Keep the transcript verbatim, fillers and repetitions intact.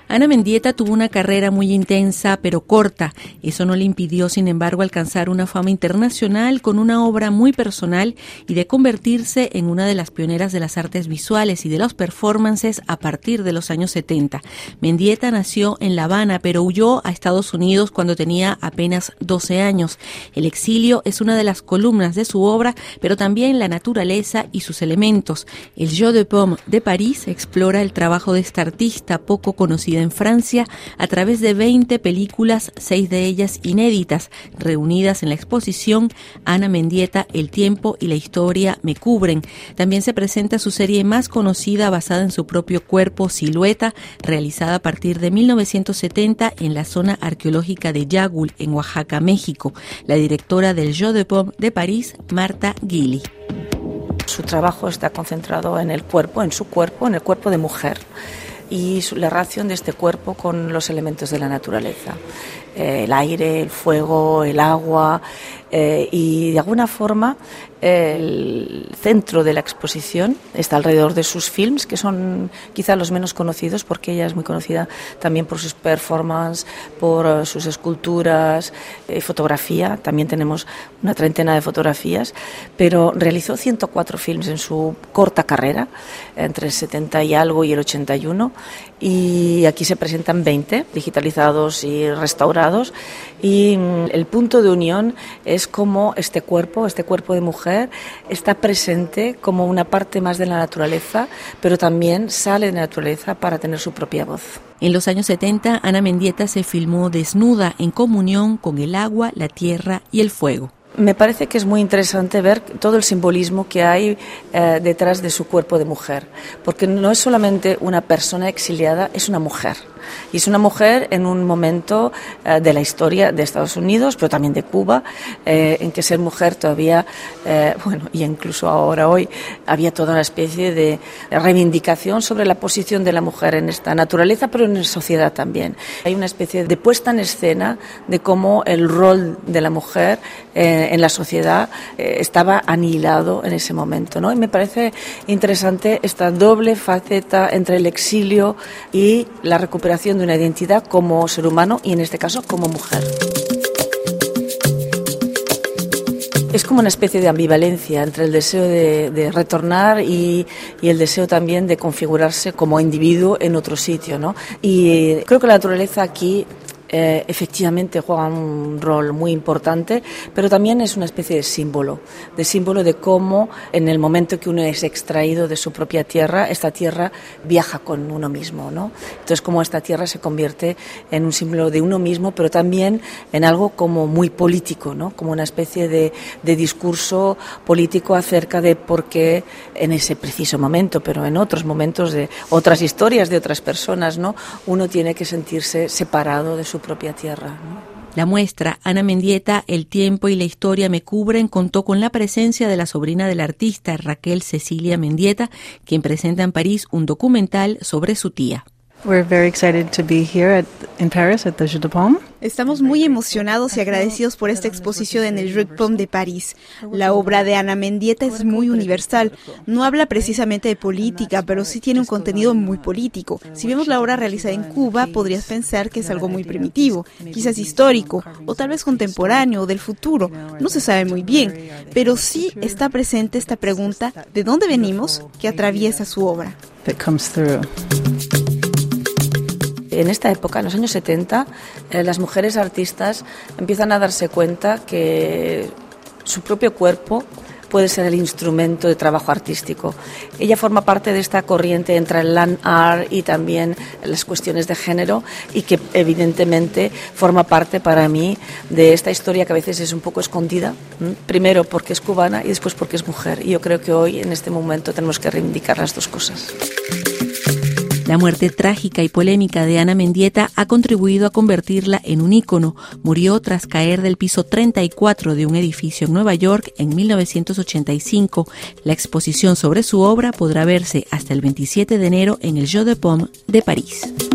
Ana Mendieta tuvo una carrera muy intensa, pero corta. Eso no le impidió, sin embargo, alcanzar una fama internacional con una obra muy personal y de convertirse en una de las pioneras de las artes visuales y de los performances a partir de los años setenta. Mendieta nació en La Habana, pero huyó a Estados Unidos cuando tenía apenas doce años. El exilio es una de las columnas de su obra, pero también la naturaleza y sus elementos. El Jeu de Paume de París explora el trabajo de esta artista poco conocida en Francia a través de veinte películas, seis de ellas inéditas, reunidas en la exposición Ana Mendieta, el tiempo y la historia me cubren. También se presenta su serie más conocida basada en su propio cuerpo, Silueta, realizada a partir de mil novecientos setenta en la zona arqueológica de Yagul, en Oaxaca, México. La directora del Jeu de Paume de París, Marta Gili. Su trabajo está concentrado en el cuerpo, en su cuerpo, en el cuerpo de mujer, y la relación de este cuerpo con los elementos de la naturaleza, eh, el aire, el fuego, el agua, eh, y de alguna forma eh, el centro de la exposición está alrededor de sus films, que son quizá los menos conocidos, porque ella es muy conocida también por sus performances, por uh, sus esculturas, eh, fotografía. También tenemos una treintena de fotografías, pero realizó ciento cuatro films en su corta carrera, entre el setenta y algo y el ochenta y uno, y aquí se presentan veinte, digitalizados y restaurados, y mm, el punto de unión es cómo este cuerpo, este cuerpo de mujer, está presente como una parte más de la naturaleza, pero también sale de la naturaleza para tener su propia voz. En los años setenta, Ana Mendieta se filmó desnuda, en comunión con el agua, la tierra y el fuego. Me parece que es muy interesante ver todo el simbolismo que hay eh, detrás de su cuerpo de mujer, porque no es solamente una persona exiliada, es una mujer. Y es una mujer en un momento eh, de la historia de Estados Unidos, pero también de Cuba, eh, en que ser mujer todavía, eh, bueno, y incluso ahora hoy, había toda una especie de reivindicación sobre la posición de la mujer en esta naturaleza, pero en la sociedad también. Hay una especie de puesta en escena de cómo el rol de la mujer eh, en la sociedad eh, estaba anihilado en ese momento, ¿no? Y me parece interesante esta doble faceta entre el exilio y la recuperación de una identidad como ser humano y en este caso como mujer. Es como una especie de ambivalencia entre el deseo de, de retornar y, y el deseo también de configurarse como individuo en otro sitio, ¿no? Y creo que la naturaleza aquí Eh, efectivamente juega un rol muy importante, pero también es una especie de símbolo, de símbolo de cómo en el momento que uno es extraído de su propia tierra, esta tierra viaja con uno mismo, ¿no? Entonces, cómo esta tierra se convierte en un símbolo de uno mismo, pero también en algo como muy político, ¿no? Como una especie de, de discurso político acerca de por qué en ese preciso momento, pero en otros momentos de otras historias de otras personas, ¿no? Uno tiene que sentirse separado de su propia tierra, ¿no? La muestra Ana Mendieta, el tiempo y la historia me cubren, contó con la presencia de la sobrina del artista, Raquel Cecilia Mendieta, quien presenta en París un documental sobre su tía. We're very excited to be here at, in Paris at the Jeu de Paume. Estamos muy emocionados y agradecidos por esta exposición en el Jeu de Paume de París. La obra de Ana Mendieta es muy universal. No habla precisamente de política, pero sí tiene un contenido muy político. Si vemos la obra realizada en Cuba, podrías pensar que es algo muy primitivo, quizás histórico, o tal vez contemporáneo, o del futuro. No se sabe muy bien, pero sí está presente esta pregunta ¿de dónde venimos?, que atraviesa su obra. That comes through. En esta época, en los años setenta, eh, las mujeres artistas empiezan a darse cuenta que su propio cuerpo puede ser el instrumento de trabajo artístico. Ella forma parte de esta corriente entre el land art y también las cuestiones de género, y que evidentemente forma parte para mí de esta historia que a veces es un poco escondida, ¿m? Primero porque es cubana y después porque es mujer, y yo creo que hoy en este momento tenemos que reivindicar las dos cosas. La muerte trágica y polémica de Ana Mendieta ha contribuido a convertirla en un ícono. Murió tras caer del piso treinta y cuatro de un edificio en Nueva York en mil novecientos ochenta y cinco. La exposición sobre su obra podrá verse hasta el veintisiete de enero en el Jeu de Paume de París.